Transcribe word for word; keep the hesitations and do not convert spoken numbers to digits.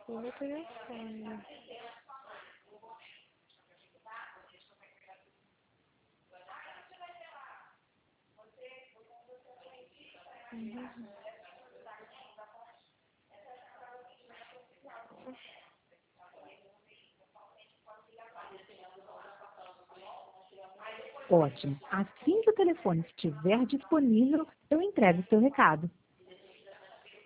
Pelo telefone. Uhum. Ótimo. Assim que o telefone estiver disponível, eu entrego o seu recado.